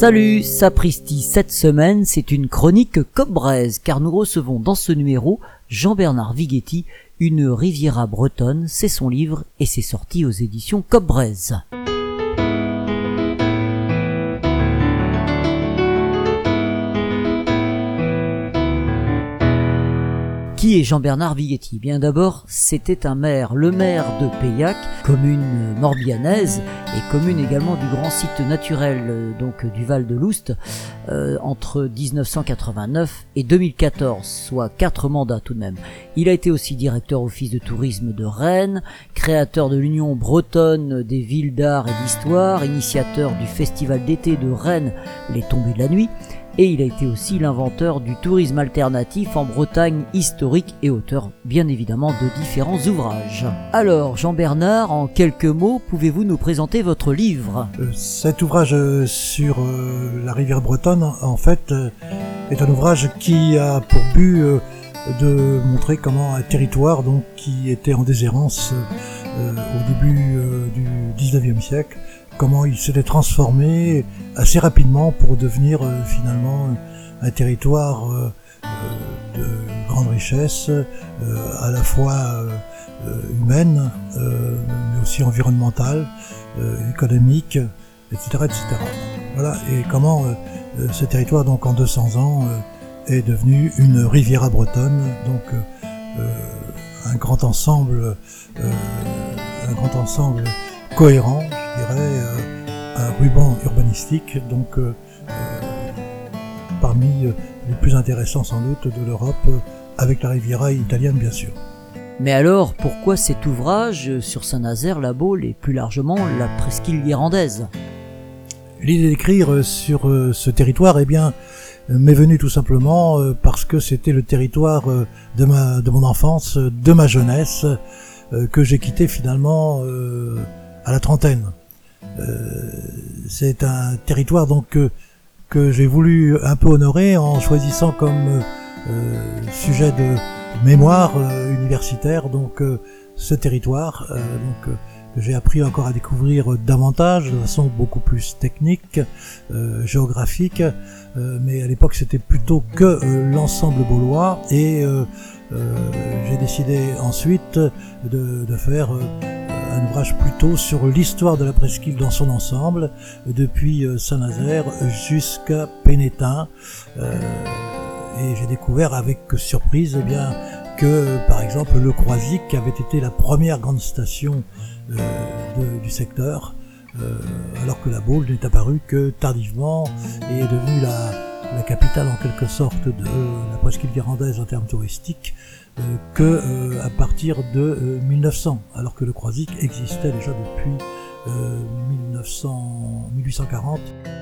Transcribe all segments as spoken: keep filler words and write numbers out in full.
Salut, sapristi, cette semaine c'est une chronique cobbraise car nous recevons dans ce numéro Jean-Bernard Vighetti, Une Riviera bretonne, c'est son livre et c'est sorti aux éditions Cobbraise. Qui est Jean-Bernard Vighetti ? Bien d'abord, c'était un maire, le maire de Peillac, commune morbihannaise et commune également du grand site naturel donc du Val de Loust, euh, entre dix-neuf cent quatre-vingt-neuf et deux mille quatorze, soit quatre mandats tout de même. Il a été aussi directeur office de tourisme de Rennes, créateur de l'Union bretonne des villes d'art et d'histoire, initiateur du festival d'été de Rennes, Les Tombées de la Nuit, et il a été aussi l'inventeur du tourisme alternatif en Bretagne historique et auteur bien évidemment de différents ouvrages. Alors Jean-Bernard, en quelques mots, pouvez-vous nous présenter votre livre ? euh, Cet ouvrage sur euh, la rivière bretonne, en fait, euh, est un ouvrage qui a pour but euh, de montrer comment un territoire donc, qui était en déshérence euh, au début euh, du dix-neuvième siècle, comment il s'était transformé assez rapidement pour devenir euh, finalement un territoire euh, euh, de grande richesse, euh, à la fois euh, humaine, euh, mais aussi environnementale, euh, économique, et cetera, et cetera. Voilà, et comment euh, ce territoire, donc en deux cents ans, euh, est devenu une riviera bretonne, donc euh, un grand ensemble, euh, un grand ensemble cohérent, je dirais, euh, un ruban urbanistique, donc euh, euh, parmi euh, les plus intéressants sans doute de l'Europe, euh, avec la Riviera italienne bien sûr. Mais alors, pourquoi cet ouvrage sur Saint-Nazaire, la Baule et plus largement la presqu'île guérandaise ? L'idée d'écrire sur euh, ce territoire, eh bien, euh, m'est venue tout simplement euh, parce que c'était le territoire euh, de ma, de mon enfance, de ma jeunesse, euh, que j'ai quitté finalement euh, à la trentaine. Euh, c'est un territoire donc que, que j'ai voulu un peu honorer en choisissant comme euh, sujet de mémoire euh, universitaire donc euh, ce territoire euh, donc euh, que j'ai appris encore à découvrir davantage de façon beaucoup plus technique, euh, géographique, euh, mais à l'époque c'était plutôt que euh, l'ensemble baulois et euh, euh, j'ai décidé ensuite de, de faire euh, un ouvrage plutôt sur l'histoire de la presqu'île dans son ensemble, depuis Saint-Nazaire jusqu'à Pénétin. Euh, et j'ai découvert avec surprise eh bien, que, par exemple, le Croisic avait été la première grande station euh, de, du secteur, euh, alors que la Baule n'est apparue que tardivement et est devenue la, la capitale en quelque sorte de la presqu'île guérandaise en termes touristiques, Euh, que euh, à partir de euh, mille neuf cents, alors que le Croisic existait déjà depuis euh, mille neuf cents, mille huit cent quarante.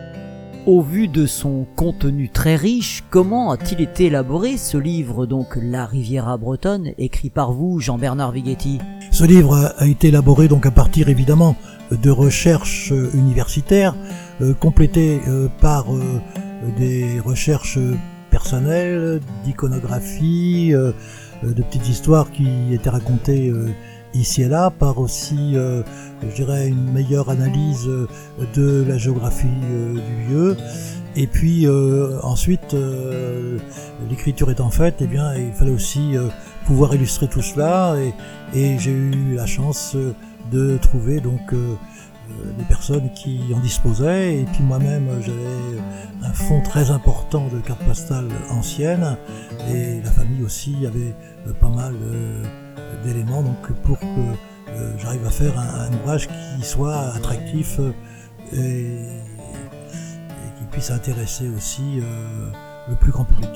Au vu de son contenu très riche, comment a-t-il été élaboré ce livre, donc La Riviera bretonne, écrit par vous, Jean-Bernard Vighetti ? Ce livre a, a été élaboré donc à partir évidemment de recherches universitaires, euh, complétées euh, par euh, des recherches personnelles, d'iconographie, euh, de petites histoires qui étaient racontées euh, ici et là, par aussi, euh, je dirais, une meilleure analyse euh, de la géographie euh, du lieu. Et puis euh, ensuite, euh, l'écriture étant faite, eh bien, il fallait aussi euh, pouvoir illustrer tout cela. Et, et j'ai eu la chance euh, de trouver donc euh, des personnes qui en disposaient, et puis moi-même j'avais un fonds très important de cartes postales anciennes, et la famille aussi avait pas mal d'éléments donc pour que j'arrive à faire un, un ouvrage qui soit attractif et, et qui puisse intéresser aussi le plus grand public.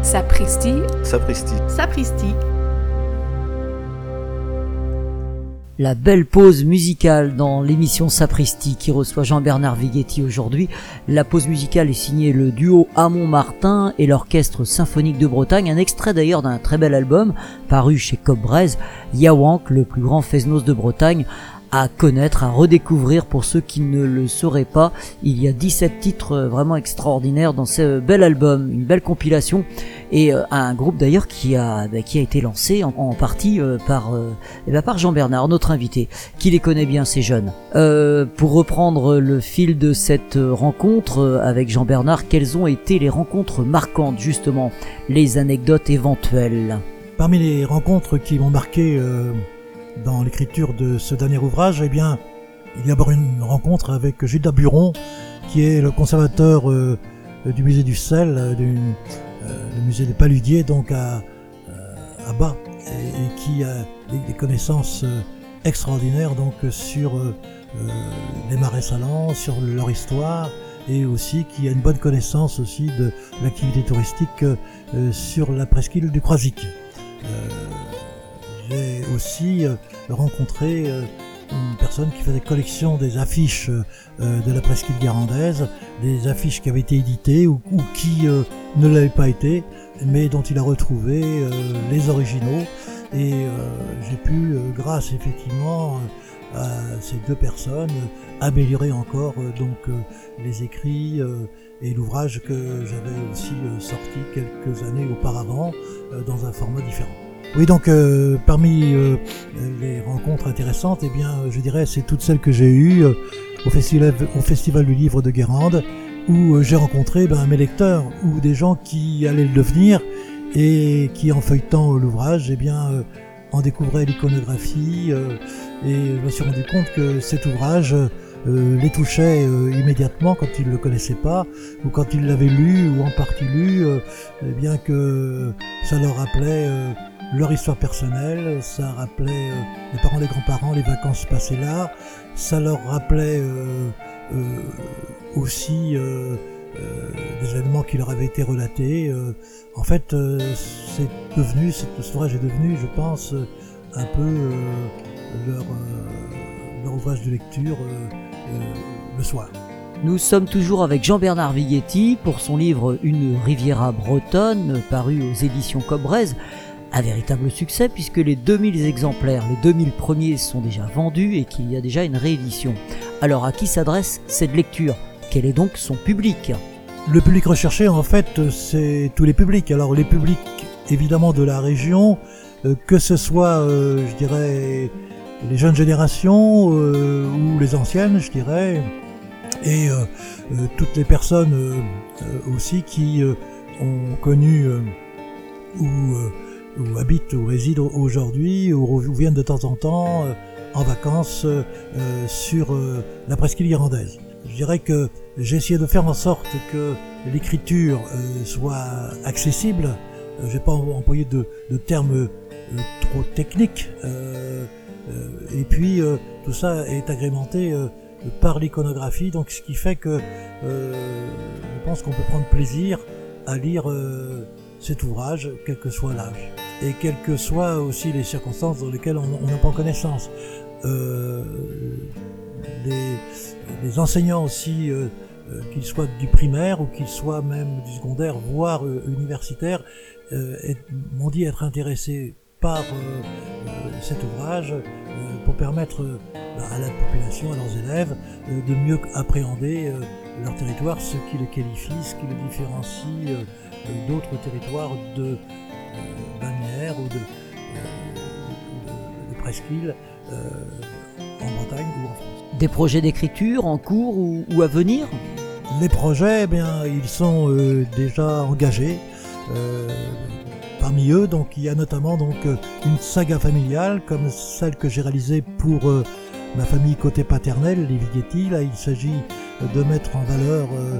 Sapristi. Sapristi. Sapristi. La belle pause musicale dans l'émission Sapristi qui reçoit Jean-Bernard Vighetti aujourd'hui. La pause musicale est signée le duo Hamon-Martin et l'Orchestre Symphonique de Bretagne. Un extrait d'ailleurs d'un très bel album paru chez Cobb-Braise, Yawank, le plus grand fest-noz de Bretagne, à connaître, à redécouvrir pour ceux qui ne le sauraient pas. Il y a dix-sept titres vraiment extraordinaires dans ce bel album, une belle compilation, et euh, un groupe d'ailleurs qui a bah, qui a été lancé en, en partie euh, par euh, eh ben, par Jean-Bernard, notre invité, qui les connaît bien, ces jeunes. Euh, pour reprendre le fil de cette rencontre euh, avec Jean-Bernard, quelles ont été les rencontres marquantes, justement, les anecdotes éventuelles? Parmi les rencontres qui m'ont marqué euh... dans l'écriture de ce dernier ouvrage, eh bien, il y a d'abord une rencontre avec Gilda Buron, qui est le conservateur euh, du musée du Sel, euh, du euh, le musée des Paludiers, donc à, euh, à Bas, et, et qui a des, des connaissances euh, extraordinaires donc sur euh, euh, les marais salants, sur leur histoire, et aussi qui a une bonne connaissance aussi de l'activité touristique euh, sur la presqu'île du Croisic. Euh, J'ai aussi euh, rencontré euh, une personne qui faisait collection des affiches euh, de la presqu'île guérandaise, des affiches qui avaient été éditées ou, ou qui euh, ne l'avaient pas été, mais dont il a retrouvé euh, les originaux. Et euh, j'ai pu, euh, grâce effectivement euh, à ces deux personnes, euh, améliorer encore euh, donc euh, les écrits euh, et l'ouvrage que j'avais aussi euh, sorti quelques années auparavant euh, dans un format différent. Oui, donc euh, parmi euh, les rencontres intéressantes, eh bien, je dirais, c'est toutes celles que j'ai eues euh, au festival, au festival du livre de Guérande, où euh, j'ai rencontré ben, mes lecteurs ou des gens qui allaient le devenir et qui, en feuilletant euh, l'ouvrage, eh bien, euh, en découvraient l'iconographie euh, et je me suis rendu compte que cet ouvrage euh, les touchait euh, immédiatement quand ils ne le connaissaient pas ou quand ils l'avaient lu ou en partie lu, euh, eh bien que ça leur rappelait euh, leur histoire personnelle, ça rappelait euh, les parents, les grands-parents, les vacances passées là, ça leur rappelait euh, euh, aussi euh, euh, des événements qui leur avaient été relatés. Euh, en fait, euh, c'est devenu, cet ouvrage est devenu, je pense, un peu euh, leur, euh, leur ouvrage de lecture euh, euh, le soir. Nous sommes toujours avec Jean-Bernard Vighetti pour son livre Une Riviera bretonne, paru aux éditions Cobb-Braise. Un véritable succès puisque les deux mille exemplaires, les deux mille premiers sont déjà vendus et qu'il y a déjà une réédition. Alors à qui s'adresse cette lecture? Quel est donc son public? Le public recherché en fait c'est tous les publics. Alors les publics évidemment de la région, euh, que ce soit euh, je dirais les jeunes générations euh, ou les anciennes je dirais, et euh, euh, toutes les personnes euh, euh, aussi qui euh, ont connu euh, ou euh, ou habitent ou résident aujourd'hui, ou viennent de temps en temps euh, en vacances euh, sur euh, la presqu'île guérandaise. Je dirais que j'ai essayé de faire en sorte que l'écriture euh, soit accessible. Euh, j'ai pas employé de, de termes euh, trop techniques. Euh, euh, et puis euh, tout ça est agrémenté euh, par l'iconographie, donc ce qui fait que euh, je pense qu'on peut prendre plaisir à lire euh, cet ouvrage, quel que soit l'âge. Et quelles que soient aussi les circonstances dans lesquelles on n'a pas connaissance. Euh, les, les enseignants aussi, euh, euh, qu'ils soient du primaire ou qu'ils soient même du secondaire, voire euh, universitaires, euh, m'ont dit être intéressés par euh, euh, cet ouvrage euh, pour permettre euh, à la population, à leurs élèves, euh, de mieux appréhender euh, leur territoire, ce qui le qualifie, ce qui le différencie euh, euh, d'autres territoires de balnéaire ou de, euh, de, de presqu'île euh, en Bretagne ou en France. Des projets d'écriture en cours ou, ou à venir? Les projets, eh bien, ils sont euh, déjà engagés. Euh, parmi eux, donc, il y a notamment donc une saga familiale comme celle que j'ai réalisée pour euh, ma famille côté paternel, les Vighetti. Là, il s'agit de mettre en valeur euh,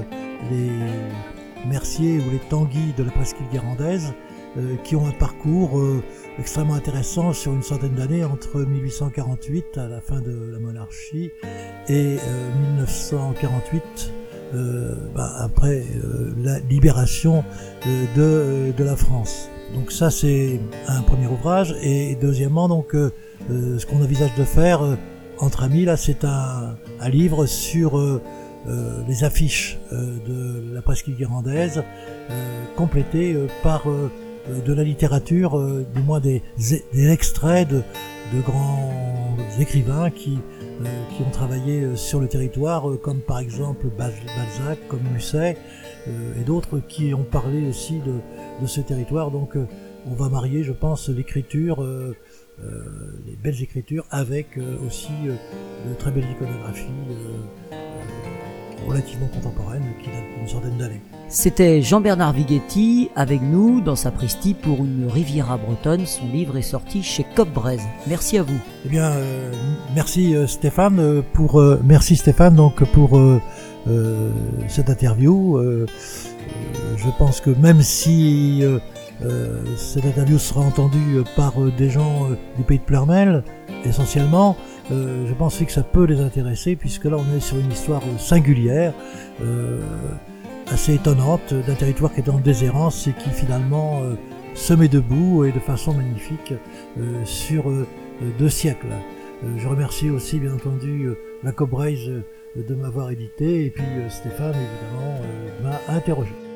les Merciers ou les Tanguy de la presqu'île guérandaise, Euh, qui ont un parcours euh, extrêmement intéressant sur une centaine d'années entre mille huit cent quarante-huit à la fin de la monarchie et euh, mille neuf cent quarante-huit euh, bah, après euh, la libération euh, de, de la France. Donc ça c'est un premier ouvrage, et deuxièmement donc euh, euh, ce qu'on envisage de faire euh, entre amis là, c'est un, un livre sur euh, euh, les affiches euh, de la presqu'île guérandaise, euh, complété euh, par euh, de la littérature, euh, du moins des, des extraits de, de grands écrivains qui, euh, qui ont travaillé sur le territoire, euh, comme par exemple Balzac, comme Musset, euh, et d'autres qui ont parlé aussi de, de ce territoire. Donc euh, on va marier, je pense, l'écriture, euh, euh, les belles écritures, avec euh, aussi euh, de très belles iconographies euh, euh, relativement contemporaines qui datent d'une centaine d'années. C'était Jean-Bernard Vighetti avec nous dans Sapristi pour une Riviera bretonne. Son livre est sorti chez Coq-Braise. Merci à vous. Eh bien, euh, merci euh, Stéphane pour euh, merci Stéphane donc pour euh, euh, cette interview. Euh, euh, je pense que même si euh, euh, cette interview sera entendue par euh, des gens euh, du pays de Ploermel essentiellement, euh, je pense que ça peut les intéresser, puisque là on est sur une histoire singulière. Euh, assez étonnante, d'un territoire qui est en déshérence et qui finalement euh, se met debout et de façon magnifique euh, sur euh, deux siècles. Euh, je remercie aussi bien entendu euh, la Coq-Braise euh, de m'avoir édité, et puis euh, Stéphane évidemment euh, m'a interrogé.